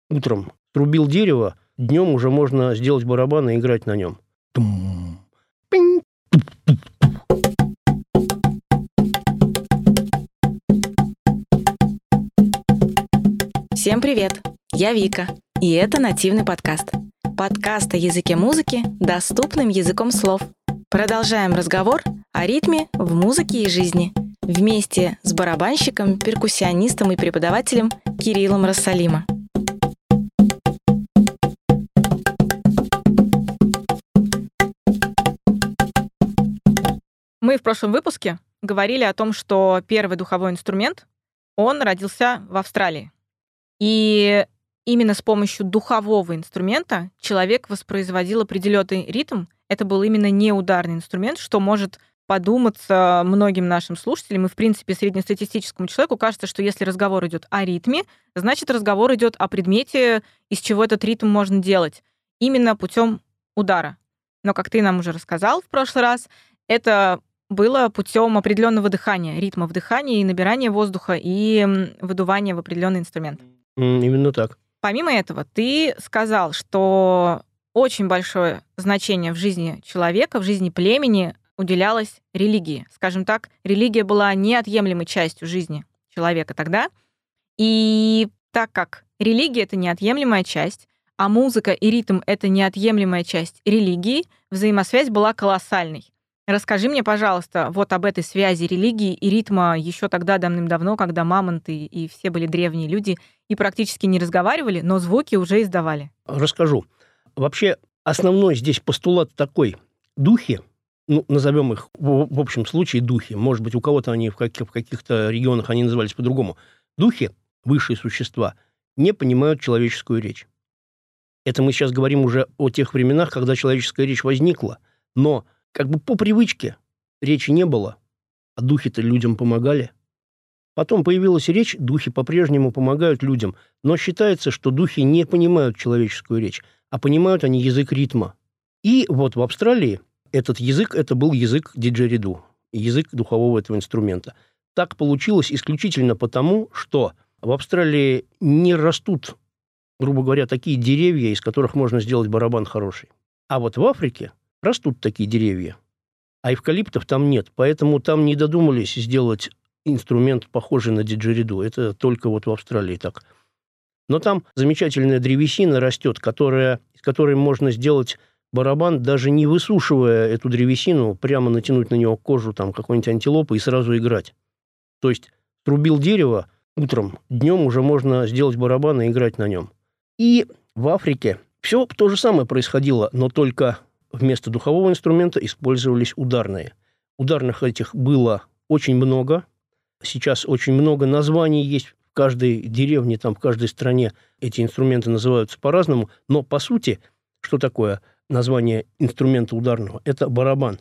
Утром срубил дерево, днем уже можно сделать барабан и играть на нем. Тум. Пинь. Всем привет! Я Вика, и это нативный подкаст. Подкаст о языке музыки доступным языком слов. Продолжаем разговор о ритме в музыке и жизни вместе с барабанщиком, перкуссионистом и преподавателем Кириллом Рассалима. Мы в прошлом выпуске говорили о том, что первый духовой инструмент, он родился в Австралии. И именно с помощью духового инструмента человек воспроизводил определенный ритм. Это был именно неударный инструмент, что может подуматься многим нашим слушателям. И, в принципе, среднестатистическому человеку кажется, что если разговор идет о ритме, значит, разговор идет о предмете, из чего этот ритм можно делать. Именно путем удара. Но, как ты нам уже рассказал в прошлый раз, это было путем определенного дыхания, ритма вдыхания и набирания воздуха и выдувания в определенный инструмент. Именно так. Помимо этого, ты сказал, что очень большое значение в жизни человека, в жизни племени уделялось религии. Скажем так, религия была неотъемлемой частью жизни человека тогда. И так как религия — это неотъемлемая часть, а музыка и ритм — это неотъемлемая часть религии, взаимосвязь была колоссальной. Расскажи мне, пожалуйста, вот об этой связи религии и ритма еще тогда, давным-давно, когда мамонты и все были древние люди и практически не разговаривали, но звуки уже издавали. Расскажу. Вообще, основной здесь постулат такой. Духи, назовем их в общем случае духи, может быть, у кого-то они в каких-то регионах они назывались по-другому. Духи, высшие существа, не понимают человеческую речь. Это мы сейчас говорим уже о тех временах, когда человеческая речь возникла, но как бы по привычке речи не было, а духи-то людям помогали. Потом появилась речь, духи по-прежнему помогают людям, но считается, что духи не понимают человеческую речь, а понимают они язык ритма. И вот в Австралии этот язык, это был язык диджериду, язык духового этого инструмента. Так получилось исключительно потому, что в Австралии не растут, грубо говоря, такие деревья, из которых можно сделать барабан хороший. А вот в Африке растут такие деревья, а эвкалиптов там нет, поэтому там не додумались сделать инструмент, похожий на диджериду. Это только вот в Австралии так. Но там замечательная древесина растет, из которой можно сделать барабан, даже не высушивая эту древесину, прямо натянуть на него кожу там какой-нибудь антилопы и сразу играть. То есть срубил дерево утром, днем уже можно сделать барабан и играть на нем. И в Африке все то же самое происходило, но только вместо духового инструмента использовались ударные. Ударных этих было очень много. Сейчас очень много названий есть. В каждой деревне, там, в каждой стране эти инструменты называются по-разному. Но, по сути, что такое название инструмента ударного? Это барабан.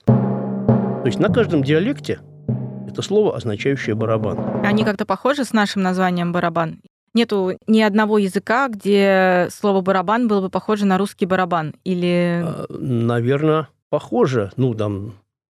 То есть на каждом диалекте это слово, означающее барабан. Они как-то похожи с нашим названием барабан? Нету ни одного языка, где слово «барабан» было бы похоже на русский барабан? Или... Наверное, похоже. Там,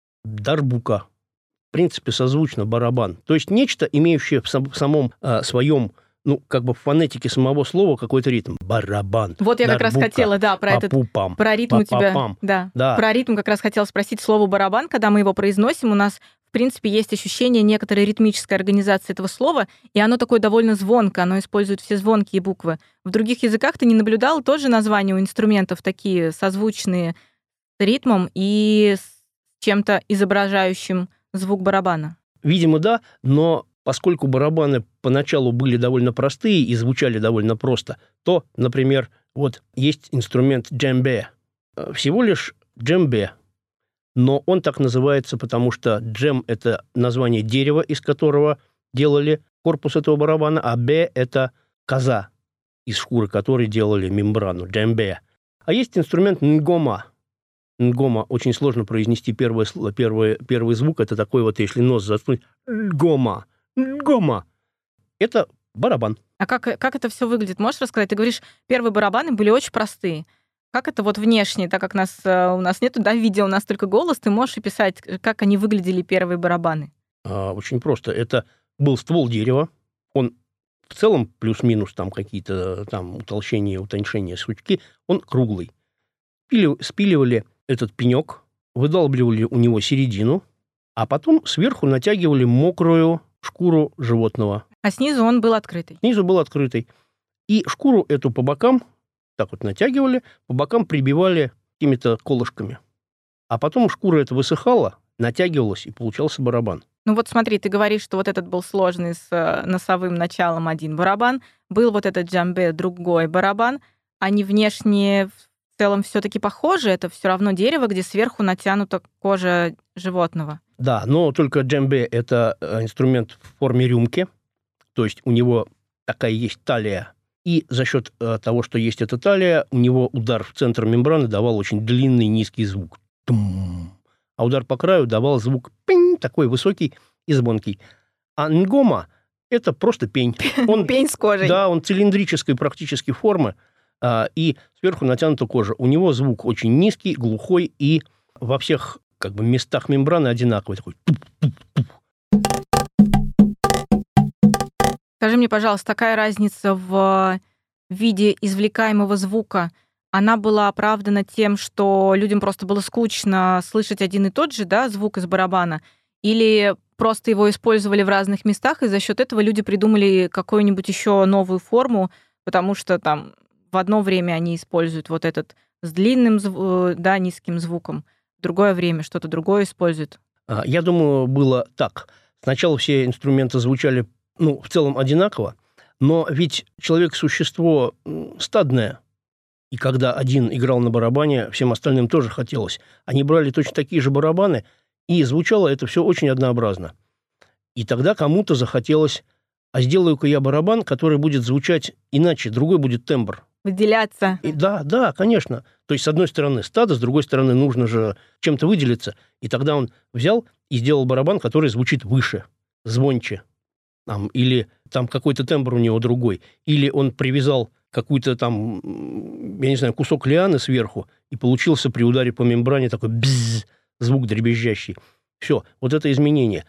дарбука. В принципе, созвучно барабан. То есть нечто, имеющее в самом своем, в фонетике самого слова какой-то ритм. Барабан. Вот я как раз хотела, про ритм у тебя. Да. Про ритм как раз хотела спросить слово «барабан». Когда мы его произносим, у нас в принципе, есть ощущение некоторой ритмической организации этого слова, и оно такое довольно звонкое, оно использует все звонкие буквы. В других языках ты не наблюдал тоже названия у инструментов такие созвучные с ритмом и с чем-то изображающим звук барабана? Видимо, да, но поскольку барабаны поначалу были довольно простые и звучали довольно просто, то, например, вот есть инструмент джембе. Всего лишь джембе. Но он так называется, потому что джем – это название дерева, из которого делали корпус этого барабана, а бе – это коза, из шкуры которой делали мембрану, джембе. А есть инструмент нгома. Нгома очень сложно произнести первый звук. Это такой вот, если нос заткнуть, нгома. Нгома. Это барабан. А как это все выглядит? Можешь рассказать? Ты говоришь, первые барабаны были очень простые. Как это вот внешне, так как у нас нету видео, у нас только голос, ты можешь описать, как они выглядели, первые барабаны? Очень просто. Это был ствол дерева, он в целом плюс-минус там какие-то там утолщения, утоньшения сучки, он круглый. Спиливали этот пенек, выдалбливали у него середину, а потом сверху натягивали мокрую шкуру животного. А снизу он был открытый. Снизу был открытый. И шкуру эту по бокам так вот натягивали, по бокам прибивали какими-то колышками. А потом шкура эта высыхала, натягивалась, и получался барабан. Ну вот смотри, ты говоришь, что вот этот был сложный с носовым началом один барабан, был вот этот джамбе другой барабан. Они внешне в целом все-таки похожи, это все равно дерево, где сверху натянута кожа животного. Да, но только джембе – это инструмент в форме рюмки, то есть у него такая есть талия, и за счет того, что есть эта талия, у него удар в центр мембраны давал очень длинный низкий звук. Тум. А удар по краю давал звук пинь, такой высокий и звонкий. А нгома – это просто пень. Пень с кожей. Да, он цилиндрической практически формы, и сверху натянута кожа. У него звук очень низкий, глухой, и во всех как бы местах мембраны одинаковый. Такой туп-туп-туп. Скажи мне, пожалуйста, такая разница в виде извлекаемого звука, она была оправдана тем, что людям просто было скучно слышать один и тот же, да, звук из барабана, или просто его использовали в разных местах, и за счет этого люди придумали какую-нибудь еще новую форму, потому что там в одно время они используют вот этот с длинным, да, низким звуком, в другое время что-то другое используют? Я думаю, было так. Сначала все инструменты звучали, в целом одинаково, но ведь человек – существо стадное, и когда один играл на барабане, всем остальным тоже хотелось. Они брали точно такие же барабаны, и звучало это все очень однообразно. И тогда кому-то захотелось, а сделаю-ка я барабан, который будет звучать иначе, другой будет тембр. Выделяться. Да, конечно. То есть, с одной стороны, стадо, с другой стороны, нужно же чем-то выделиться. И тогда он взял и сделал барабан, который звучит выше, звонче. Или там какой-то тембр у него другой. Или он привязал какой-то там, я не знаю, кусок лианы сверху, и получился при ударе по мембране такой бзз, звук дребезжащий. Все, вот это изменение.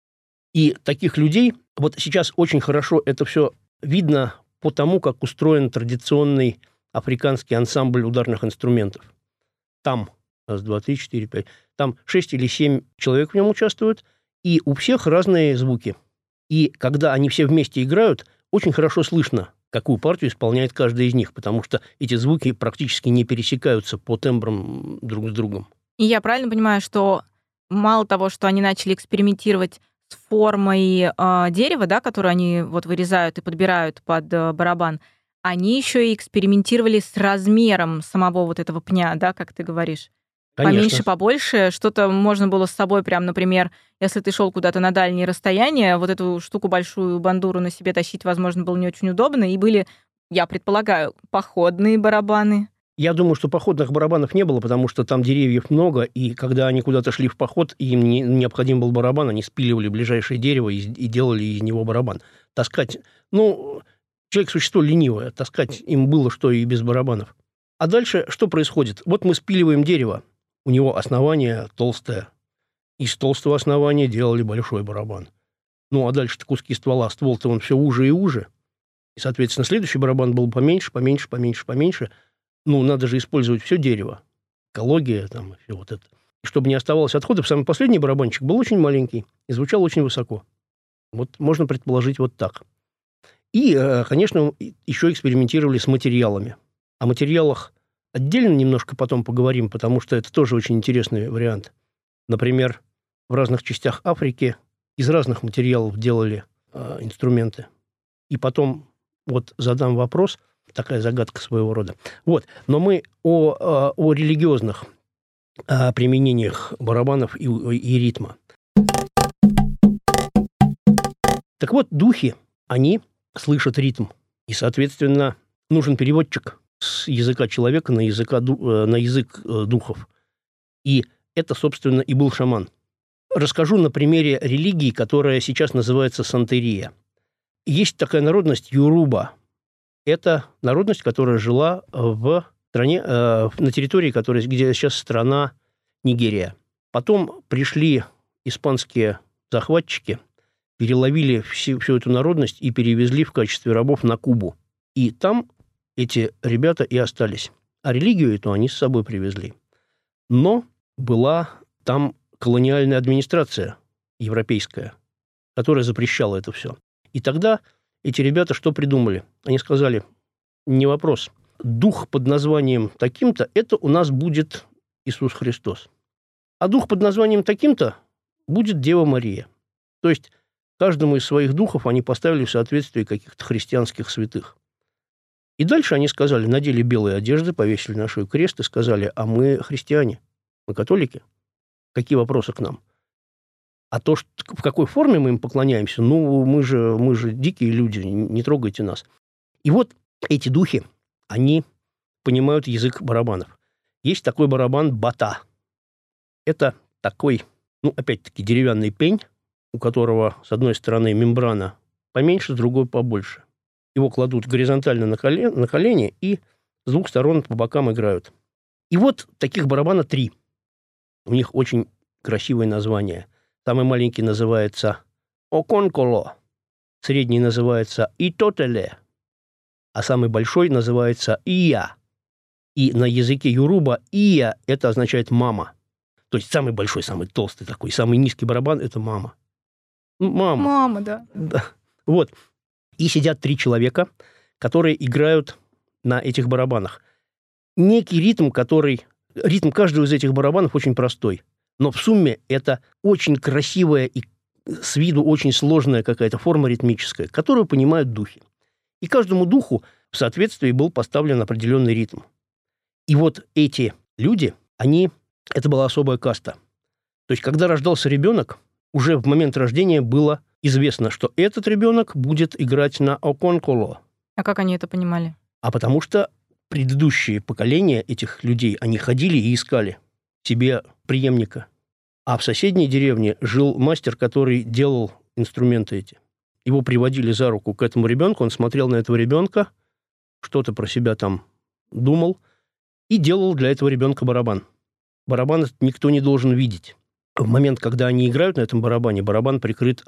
И таких людей, вот сейчас очень хорошо это все видно по тому, как устроен традиционный африканский ансамбль ударных инструментов. Там, раз, два, три, четыре, пять, там 6 или 7 человек в нем участвуют, и у всех разные звуки. И когда они все вместе играют, очень хорошо слышно, какую партию исполняет каждый из них, потому что эти звуки практически не пересекаются по тембрам друг с другом. И я правильно понимаю, что мало того, что они начали экспериментировать с формой дерева, да, которую они вот вырезают и подбирают под барабан, они еще и экспериментировали с размером самого вот этого пня, да, как ты говоришь. Конечно. Поменьше, побольше. Что-то можно было с собой прям, например, если ты шел куда-то на дальние расстояния, вот эту штуку большую бандуру на себе тащить, возможно, было не очень удобно. И были, я предполагаю, походные барабаны. Я думаю, что походных барабанов не было, потому что там деревьев много, и когда они куда-то шли в поход, и им необходим был барабан, они спиливали ближайшее дерево и делали из него барабан. Таскать, человек – существо ленивое, таскать им было что и без барабанов. А дальше что происходит? Вот мы спиливаем дерево, у него основание толстое. Из толстого основания делали большой барабан. А дальше-то куски ствола. Ствол-то он все уже и уже. И, соответственно, следующий барабан был поменьше. Надо же использовать все дерево. Экология там, и все вот это. И чтобы не оставалось отходов, самый последний барабанчик был очень маленький и звучал очень высоко. Вот можно предположить вот так. И, конечно, еще экспериментировали с материалами. О материалах отдельно немножко потом поговорим, потому что это тоже очень интересный вариант. Например, в разных частях Африки из разных материалов делали инструменты. И потом вот задам вопрос, такая загадка своего рода. Но мы о религиозных применениях барабанов и ритма. Так вот, духи, они слышат ритм. И, соответственно, нужен переводчик с языка человека на язык духов. И это, собственно, и был шаман. Расскажу на примере религии, которая сейчас называется сантерия. Есть такая народность Юруба. Это народность, которая жила в стране, на территории, где сейчас страна Нигерия. Потом пришли испанские захватчики, переловили всю эту народность и перевезли в качестве рабов на Кубу. И там эти ребята и остались. А религию эту они с собой привезли. Но была там колониальная администрация европейская, которая запрещала это все. И тогда эти ребята что придумали? Они сказали, не вопрос, дух под названием таким-то, это у нас будет Иисус Христос. А дух под названием таким-то будет Дева Мария. То есть каждому из своих духов они поставили в соответствии каких-то христианских святых. И дальше они сказали, надели белые одежды, повесили на шею крест и сказали, а мы христиане, мы католики. Какие вопросы к нам? А то, что, в какой форме мы им поклоняемся, ну, мы же дикие люди, не трогайте нас. И вот эти духи, они понимают язык барабанов. Есть такой барабан бата. Это такой, ну, опять-таки, деревянный пень, у которого с одной стороны мембрана поменьше, с другой побольше. Его кладут горизонтально на колени и с двух сторон по бокам играют. И вот таких барабана 3. У них очень красивое название. Самый маленький называется «Оконколо», средний называется «Итотеле», а самый большой называется «Ия». И на языке Юруба «Ия» — это означает «мама». То есть самый большой, самый толстый такой, самый низкий барабан — это «мама». Мама. Мама, да. Да. Вот. И сидят 3 человека, которые играют на этих барабанах. Некий ритм, ритм каждого из этих барабанов очень простой. Но в сумме это очень красивая и с виду очень сложная какая-то форма ритмическая, которую понимают духи. И каждому духу в соответствии был поставлен определенный ритм. И вот эти люди, это была особая каста. То есть, когда рождался ребенок, уже в момент рождения было известно, что этот ребенок будет играть на оконколо. А как они это понимали? А потому что предыдущие поколения этих людей, они ходили и искали себе преемника. А в соседней деревне жил мастер, который делал инструменты эти. Его приводили за руку к этому ребенку, он смотрел на этого ребенка, что-то про себя там думал и делал для этого ребенка барабан. Барабан никто не должен видеть. В момент, когда они играют на этом барабане, барабан прикрыт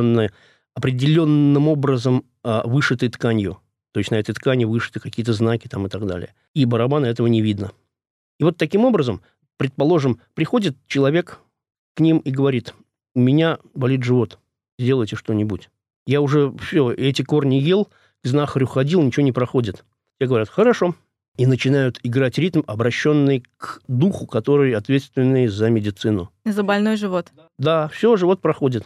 определенным образом вышитой тканью. То есть на этой ткани вышиты какие-то знаки там и так далее. И барабана этого не видно. И вот таким образом, предположим, приходит человек к ним и говорит, у меня болит живот, сделайте что-нибудь. Я уже все, эти корни ел, к знахарю ходил, ничего не проходит. Те говорят, хорошо. И начинают играть ритм, обращенный к духу, который ответственный за медицину. За больной живот. Да, все, живот проходит.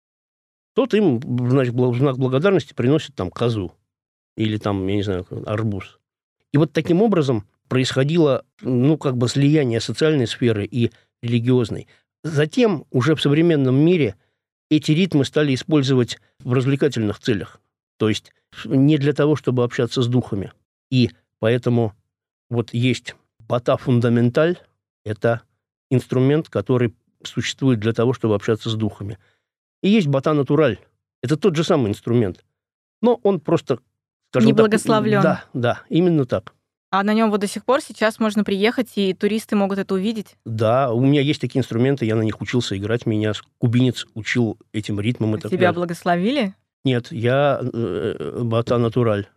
Тот им, значит, в знак благодарности приносит там козу. Или там, я не знаю, арбуз. И вот таким образом происходило, слияние социальной сферы и религиозной. Затем, уже в современном мире, эти ритмы стали использовать в развлекательных целях. То есть не для того, чтобы общаться с духами. И поэтому вот есть бата фундаменталь, это инструмент, который существует для того, чтобы общаться с духами. И есть бата натураль, это тот же самый инструмент. Но он просто, скажем так... Неблагословлен. Да, именно так. А на нем вот до сих пор сейчас можно приехать, и туристы могут это увидить? Да, у меня есть такие инструменты, я на них учился играть, меня кубинец учил этим ритмам и так далее. Тебя благословили? Нет, я бата натураль.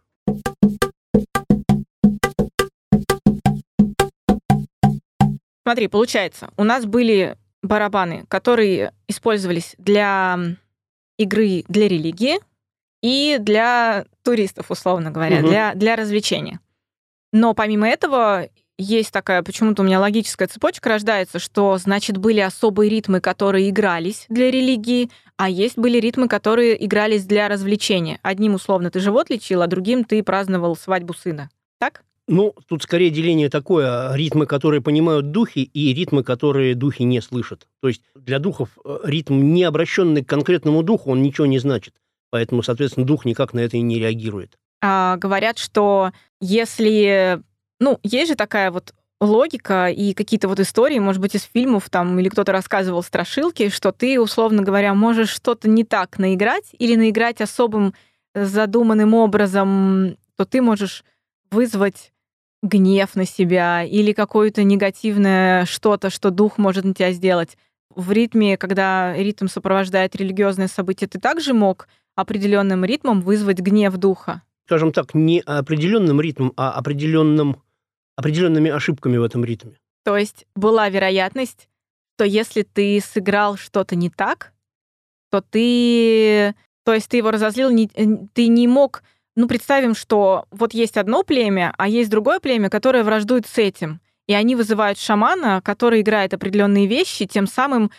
Смотри, получается, у нас были барабаны, которые использовались для игры, для религии и для туристов, условно говоря, для развлечения. Но помимо этого есть такая, почему-то у меня логическая цепочка рождается, что, значит, были особые ритмы, которые игрались для религии, а есть были ритмы, которые игрались для развлечения. Одним, условно, ты живот лечил, а другим ты праздновал свадьбу сына. Так? Тут скорее деление такое, ритмы, которые понимают духи, и ритмы, которые духи не слышат. То есть для духов ритм, не обращенный к конкретному духу, он ничего не значит. Поэтому, соответственно, дух никак на это и не реагирует. Говорят, что если... есть же такая вот логика и какие-то вот истории, может быть, из фильмов там, или кто-то рассказывал страшилки, что ты, условно говоря, можешь что-то не так наиграть или наиграть особым задуманным образом, то ты можешь вызвать гнев на себя или какое-то негативное что-то, что дух может на тебя сделать. в ритме, когда ритм сопровождает религиозное событие, ты также мог определенным ритмом вызвать гнев духа? Скажем так, не определенным ритмом, а определенными ошибками в этом ритме. То есть была вероятность, что если ты сыграл что-то не так, то ты его разозлил, ты не мог... Ну, представим, что вот есть одно племя, а есть другое племя, которое враждует с этим. И они вызывают шамана, который играет определенные вещи, тем самым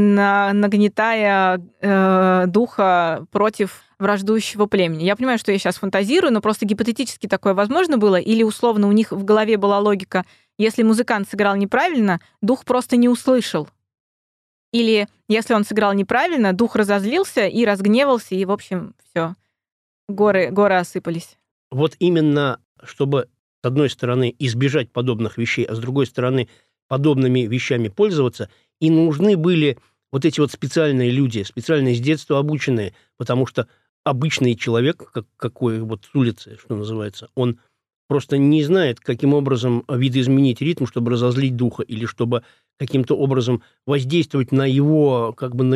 нагнетая духа против враждующего племени. Я понимаю, что я сейчас фантазирую, но просто гипотетически такое возможно было, или условно у них в голове была логика, если музыкант сыграл неправильно, дух просто не услышал. Или если он сыграл неправильно, дух разозлился и разгневался, и, в общем, все, горы осыпались. Вот именно, чтобы, с одной стороны, избежать подобных вещей, а с другой стороны, подобными вещами пользоваться, и нужны были вот эти вот специальные люди, специально с детства обученные, потому что обычный человек, какой вот с улицы, что называется, он просто не знает, каким образом видоизменить ритм, чтобы разозлить духа, или чтобы каким-то образом воздействовать на его, на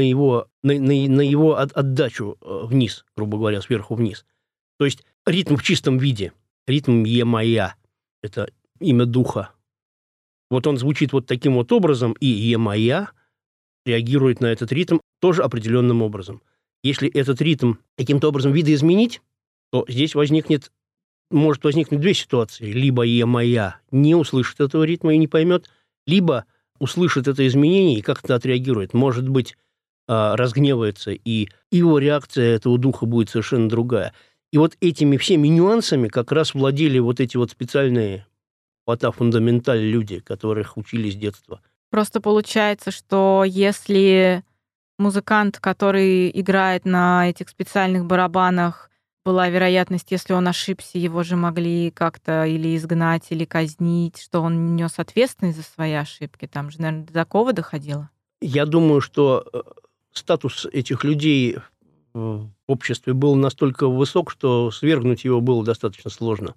его отдачу вниз, грубо говоря, сверху вниз. То есть ритм в чистом виде, ритм Е-моя, это имя духа. Вот он звучит вот таким вот образом, и Е-моя реагирует на этот ритм тоже определенным образом. Если этот ритм каким-то образом видоизменить, то здесь может возникнуть две ситуации. Либо Е-моя не услышит этого ритма и не поймет, либо услышит это изменение и как-то отреагирует. Может быть, разгневается, и его реакция этого духа будет совершенно другая. И вот этими всеми нюансами как раз владели вот эти вот специальные фундаменталь люди, которых учили с детства. Просто получается, что если музыкант, который играет на этих специальных барабанах, была вероятность, если он ошибся, его же могли как-то или изгнать, или казнить, что он нес ответственность за свои ошибки. Там же, наверное, до такого доходило. Я думаю, что статус этих людей в обществе был настолько высок, что свергнуть его было достаточно сложно.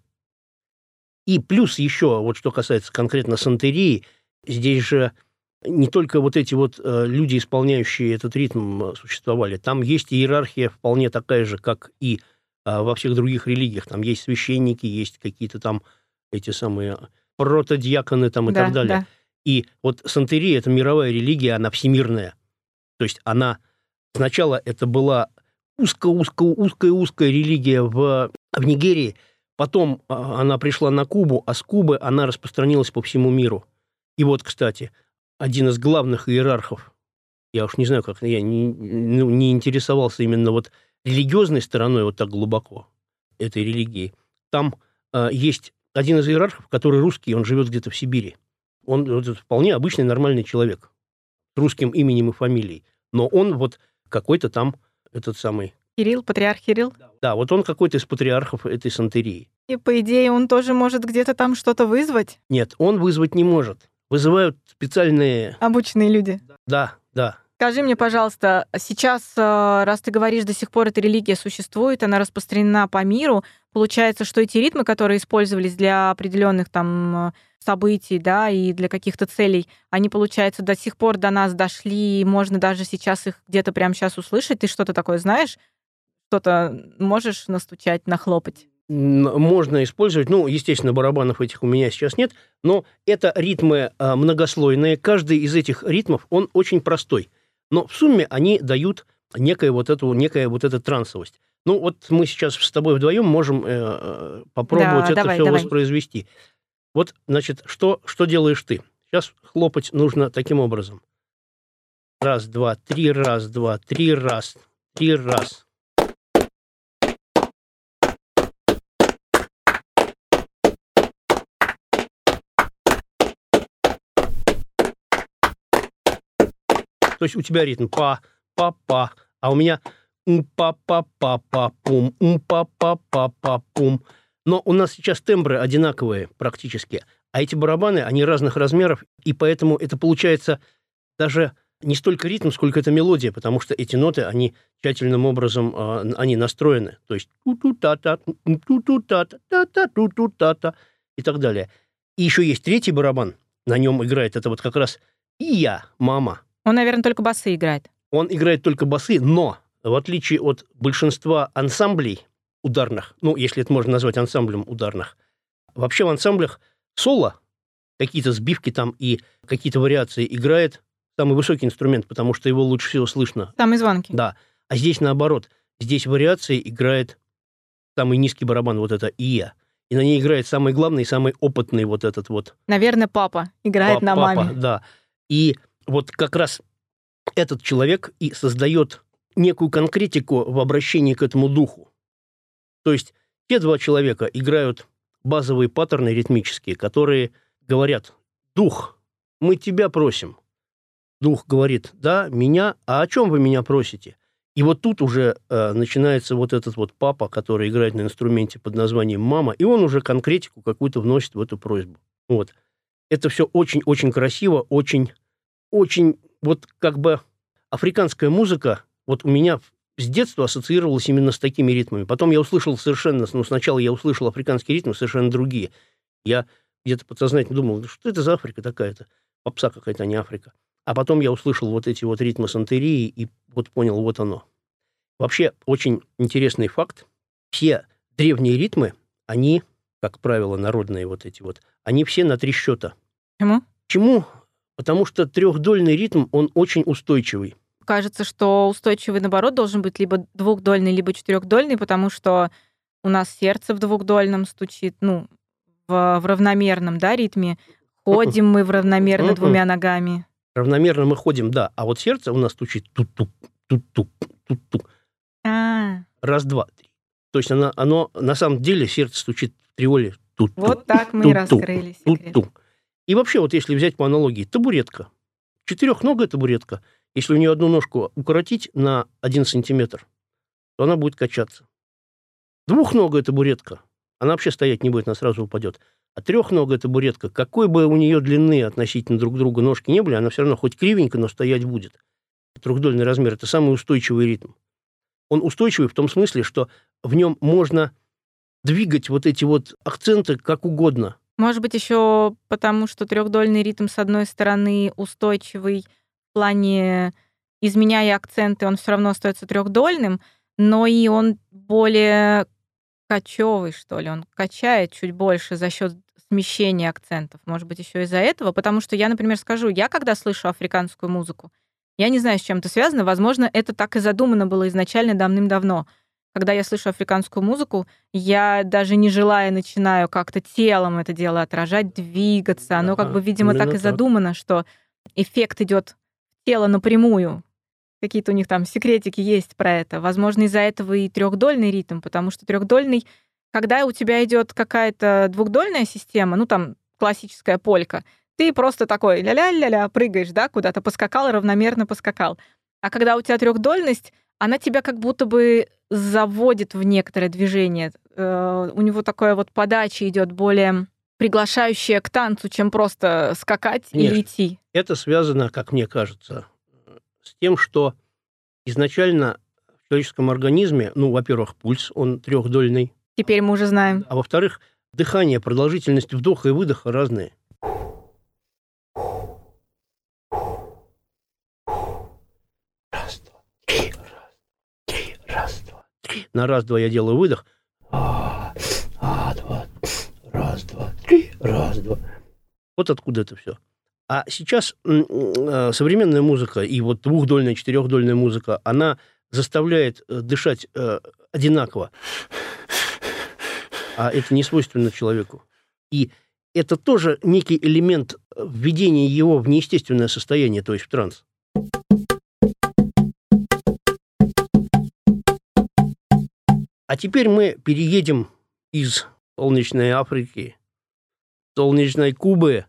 И плюс еще, вот что касается конкретно сантерии, здесь же не только вот эти вот люди, исполняющие этот ритм, существовали. Там есть иерархия вполне такая же, как и во всех других религиях. Там есть священники, есть какие-то там эти самые протодиаконы там и так далее. Да. И вот сантерия – это мировая религия, она всемирная. То есть она сначала это была узкая религия в Нигерии, потом она пришла на Кубу, а с Кубы она распространилась по всему миру. И вот, кстати, один из главных иерархов, я уж не знаю, как я не интересовался именно вот религиозной стороной вот так глубоко этой религии. Там есть один из иерархов, который русский, он живет где-то в Сибири. Он вот, вполне обычный нормальный человек с русским именем и фамилией. Но он вот какой-то там этот самый... Кирилл, патриарх Кирилл? Да, вот он какой-то из патриархов этой сантерии. И, по идее, он тоже может где-то там что-то вызвать? Нет, он вызвать не может. Вызывают специальные... Обученные люди? Да. Скажи мне, пожалуйста, сейчас, раз ты говоришь, до сих пор эта религия существует, она распространена по миру, получается, что эти ритмы, которые использовались для определенных там событий, да, и для каких-то целей, они, получается, до сих пор до нас дошли, и можно даже сейчас их где-то прямо сейчас услышать? Ты что-то такое знаешь? Что-то можешь настучать, нахлопать? Можно использовать, естественно, барабанов этих у меня сейчас нет, но это ритмы многослойные. Каждый из этих ритмов, он очень простой. Но в сумме они дают некая вот эта трансовость. Вот мы сейчас с тобой вдвоем можем попробовать давай. воспроизвести. Вот, значит, что делаешь ты? Сейчас хлопать нужно таким образом. Раз, два, три, раз, два, три, раз, три, раз. То есть у тебя ритм па-па-па, а у меня па-па-па-па-пум, па-па-па-па-пум. Но у нас сейчас тембры одинаковые практически, а эти барабаны, они разных размеров, и поэтому это получается даже не столько ритм, сколько это мелодия, потому что эти ноты, они тщательным образом они настроены. То есть ту-ту-та-та, ту-ту-та-та, та-та, ту-ту-та-та и так далее. И еще есть третий барабан, на нем играет это вот как раз и я, мама. Он, наверное, только басы играет. Он играет только басы, но в отличие от большинства ансамблей ударных, если это можно назвать ансамблем ударных, вообще в ансамблях соло, какие-то сбивки там и какие-то вариации играет самый высокий инструмент, потому что его лучше всего слышно. Самый звонкий. Да. А здесь наоборот. Здесь вариации играет самый низкий барабан, вот это ия. И на ней играет самый главный, самый опытный вот этот вот. Наверное, папа играет на маме. Папа, да. И вот как раз этот человек и создает некую конкретику в обращении к этому духу. То есть те два человека играют базовые паттерны ритмические, которые говорят: дух, мы тебя просим. Дух говорит: да, меня, а о чем вы меня просите? И вот тут уже начинается вот этот вот папа, который играет на инструменте под названием мама, и он уже конкретику какую-то вносит в эту просьбу. Вот. Это все очень-очень красиво, очень вот как бы африканская музыка вот у меня с детства ассоциировалась именно с такими ритмами. Потом я услышал сначала я услышал африканские ритмы совершенно другие. Я где-то подсознательно думал: что это за Африка такая-то? Попса какая-то, а не Африка. А потом я услышал вот эти вот ритмы сантерии и вот понял, вот оно. Вообще, очень интересный факт. Все древние ритмы, они, как правило, народные вот эти вот, они все на 3 счета. Почему? Потому что трехдольный ритм, он очень устойчивый. Кажется, что устойчивый, наоборот, должен быть либо двухдольный, либо четырехдольный, потому что у нас сердце в двухдольном стучит, в равномерном, да, ритме. Ходим мы в равномерно 2 ногами. Равномерно мы ходим, да. А вот сердце у нас стучит тут-тук, тут-тук, тут-тук. Раз, два, три. То есть оно на самом деле сердце стучит в триоле. Тут-тук, вот так мы и раскрыли секрет. Тут-тук. И вообще, вот если взять по аналогии, табуретка. 4-ногая табуретка. Если у нее одну ножку укоротить на 1 сантиметр, то она будет качаться. 2-ногая табуретка. Она вообще стоять не будет, она сразу упадет. А 3-ногая табуретка, какой бы у нее длины относительно друг друга ножки не были, она все равно хоть кривенько, но стоять будет. Трехдольный размер – это самый устойчивый ритм. Он устойчивый в том смысле, что в нем можно двигать вот эти вот акценты как угодно. Может быть, еще потому, что трехдольный ритм, с одной стороны, устойчивый в плане, изменяя акценты, он все равно остается трехдольным, но и он более кочевый, что ли. Он качает чуть больше за счет смещения акцентов. Может быть, еще из-за этого. Потому что я, например, скажу, я когда слышу африканскую музыку, я не знаю, с чем это связано. Возможно, это так и задумано было изначально давным-давно. Когда я слышу африканскую музыку, я даже не желая начинаю как-то телом это дело отражать, двигаться. Оно как бы, видимо, так и задумано, что эффект идет в тело напрямую. Какие-то у них там секретики есть про это. Возможно, из-за этого и трехдольный ритм, потому что трехдольный, когда у тебя идет какая-то двухдольная система, там классическая полька, ты просто такой ля-ля-ля-ля прыгаешь, да, куда-то поскакал, равномерно поскакал. А когда у тебя трехдольность, она тебя как будто бы заводит в некоторое движение. У него такая вот подача идет более приглашающая к танцу, чем просто скакать или идти. Это связано, как мне кажется, с тем, что изначально в человеческом организме, во-первых, пульс, он трехдольный. Теперь мы уже знаем. А во-вторых, дыхание, продолжительность вдоха и выдоха разные. Раз, два, три, раз, два, три. На раз-два я делаю выдох. Раз, два, три, раз, два. Вот откуда это все. А сейчас современная музыка и вот двухдольная, четырехдольная музыка, она заставляет дышать одинаково. А это не свойственно человеку. И это тоже некий элемент введения его в неестественное состояние, то есть в транс. А теперь мы переедем из солнечной Африки, солнечной Кубы,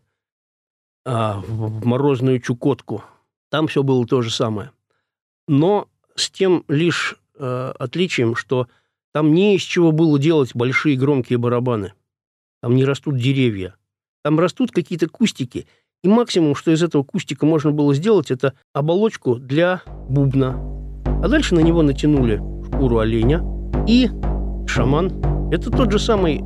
в морозную Чукотку. Там все было то же самое. Но с тем лишь отличием, что там не из чего было делать большие громкие барабаны. Там не растут деревья. Там растут какие-то кустики. И максимум, что из этого кустика можно было сделать, это оболочку для бубна. А дальше на него натянули шкуру оленя. И шаман. Это тот же самый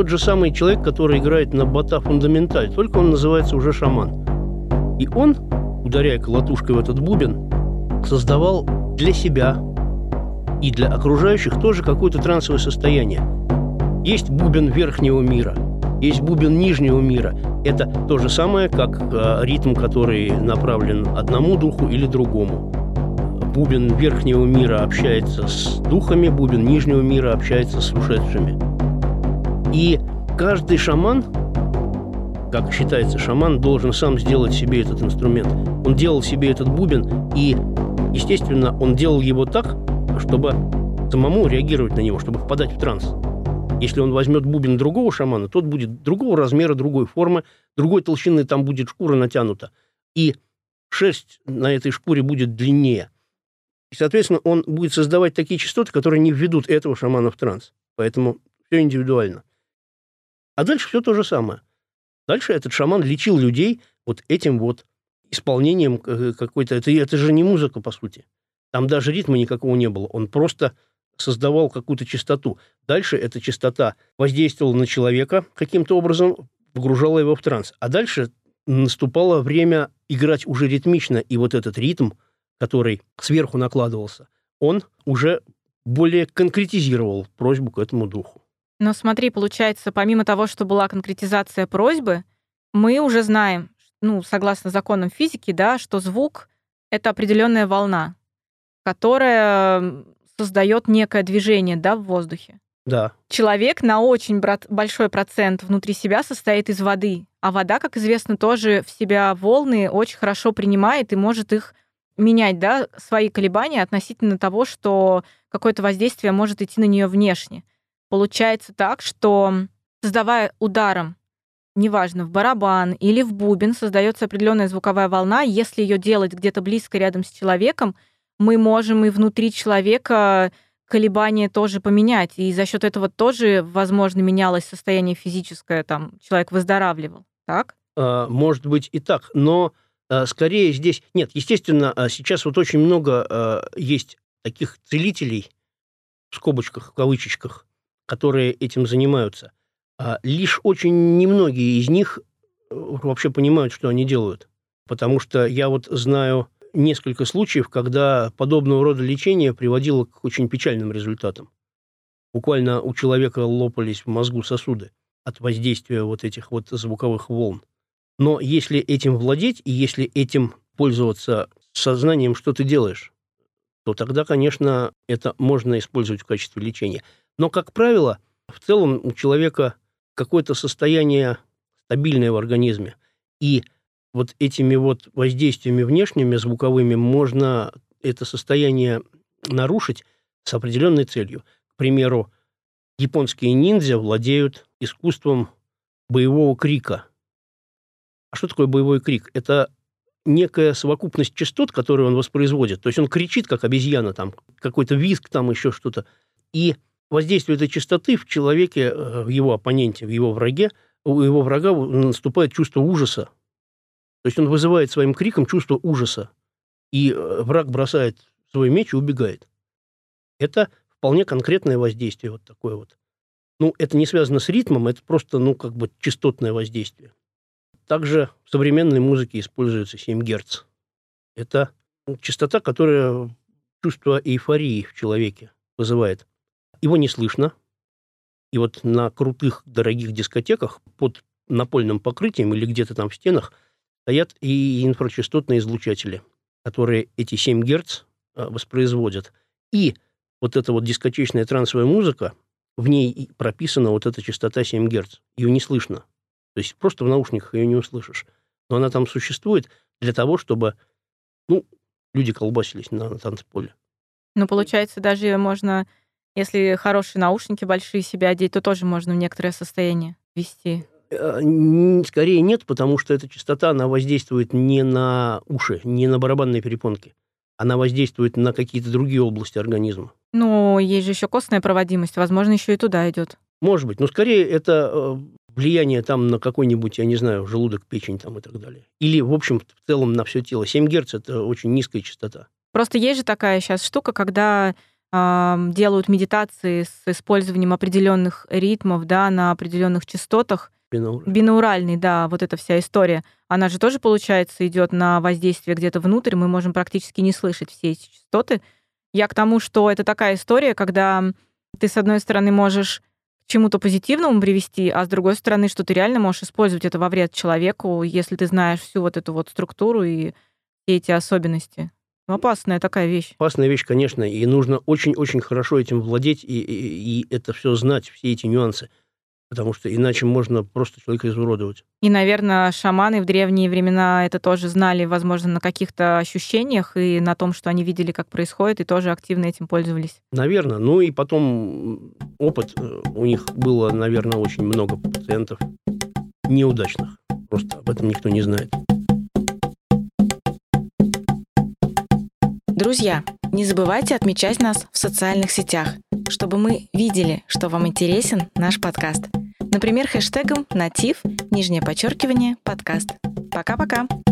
человек, который играет на бота фундаменталь, только он называется уже шаман. И он ударяя колотушкой в этот бубен, создавал для себя и для окружающих тоже какое-то трансовое состояние. Есть бубен верхнего мира, есть бубен нижнего мира. Это то же самое, как ритм, который направлен одному духу или другому. Бубен верхнего мира общается с духами, бубен нижнего мира общается с ушедшими. И каждый шаман, как считается, шаман должен сам сделать себе этот инструмент. Он делал себе этот бубен, и, естественно, он делал его так, чтобы самому реагировать на него, чтобы впадать в транс. Если он возьмет бубен другого шамана, тот будет другого размера, другой формы, другой толщины, там будет шкура натянута. И шерсть на этой шкуре будет длиннее. И, соответственно, он будет создавать такие частоты, которые не введут этого шамана в транс. Поэтому все индивидуально. А дальше все то же самое. Дальше этот шаман лечил людей вот этим вот исполнением какой-то... Это же не музыка, по сути. Там даже ритма никакого не было. Он просто создавал какую-то частоту. Дальше эта частота воздействовала на человека каким-то образом, погружала его в транс. А дальше наступало время играть уже ритмично. И вот этот ритм, который сверху накладывался, он уже более конкретизировал просьбу к этому духу. Но смотри, получается, помимо того, что была конкретизация просьбы, мы уже знаем, согласно законам физики, да, что звук — это определенная волна, которая создает некое движение, да, в воздухе. Да. Человек на очень большой процент внутри себя состоит из воды, а вода, как известно, тоже в себя волны очень хорошо принимает и может их менять, да, свои колебания относительно того, что какое-то воздействие может идти на нее внешне. Получается так, что, создавая ударом, неважно, в барабан или в бубен, создается определенная звуковая волна. Если ее делать где-то близко рядом с человеком, мы можем и внутри человека колебания тоже поменять. И за счет этого тоже, возможно, менялось состояние физическое, там, человек выздоравливал. Так? Может быть и так, но скорее здесь... Нет, естественно, сейчас вот очень много есть таких целителей, в скобочках, в кавычечках, которые этим занимаются. Лишь очень немногие из них вообще понимают, что они делают. Потому что я вот знаю несколько случаев, когда подобного рода лечение приводило к очень печальным результатам. Буквально у человека лопались в мозгу сосуды от воздействия вот этих вот звуковых волн. Но если этим владеть, и если этим пользоваться сознанием, что ты делаешь, то тогда, конечно, это можно использовать в качестве лечения. Но, как правило, в целом у человека какое-то состояние стабильное в организме. И вот этими вот воздействиями внешними, звуковыми, можно это состояние нарушить с определенной целью. К примеру, японские ниндзя владеют искусством боевого крика. А что такое боевой крик? Это некая совокупность частот, которые он воспроизводит. То есть он кричит, как обезьяна, там, какой-то визг, там еще что-то. И воздействие этой частоты в человеке, в его оппоненте, в его враге, у его врага наступает чувство ужаса. То есть он вызывает своим криком чувство ужаса. И враг бросает свой меч и убегает. Это вполне конкретное воздействие вот такое вот. Это не связано с ритмом, это просто, частотное воздействие. Также в современной музыке используется 7 Гц. Это частота, которая чувство эйфории в человеке вызывает. Его не слышно. И вот на крутых, дорогих дискотеках под напольным покрытием или где-то там в стенах стоят и инфрачастотные излучатели, которые эти 7 Гц воспроизводят. И вот эта вот дискотечная трансовая музыка, в ней прописана вот эта частота 7 Гц. Ее не слышно. То есть просто в наушниках ее не услышишь. Но она там существует для того, чтобы люди колбасились на танцполе. Получается, даже можно, если хорошие наушники большие себе одеть, то тоже можно в некоторое состояние ввести. Скорее нет, потому что эта частота, она воздействует не на уши, не на барабанные перепонки. Она воздействует на какие-то другие области организма. Есть же еще костная проводимость, возможно, еще и туда идет. Может быть, но скорее это влияние там на какой-нибудь, я не знаю, желудок, печень там и так далее. Или, в общем, в целом на все тело. 7 Гц – это очень низкая частота. Просто есть же такая сейчас штука, когда делают медитации с использованием определенных ритмов, да, на определенных частотах, Бинауральный, да, вот эта вся история. Она же тоже, получается, идет на воздействие где-то внутрь. Мы можем практически не слышать все эти частоты. Я к тому, что это такая история, когда ты, с одной стороны, можешь к чему-то позитивному привести, а с другой стороны, что ты реально можешь использовать это во вред человеку, если ты знаешь всю вот эту вот структуру и все эти особенности. Опасная такая вещь. Опасная вещь, конечно, и нужно очень-очень хорошо этим владеть и это все знать, все эти нюансы, потому что иначе можно просто человека изуродовать. И, наверное, шаманы в древние времена это тоже знали, возможно, на каких-то ощущениях и на том, что они видели, как происходит, и тоже активно этим пользовались. Наверное. Ну и потом опыт. У них было, наверное, очень много пациентов неудачных. Просто об этом никто не знает. Друзья, не забывайте отмечать нас в социальных сетях, чтобы мы видели, что вам интересен наш подкаст. Например, хэштегом #nativ_подкаст. Пока-пока!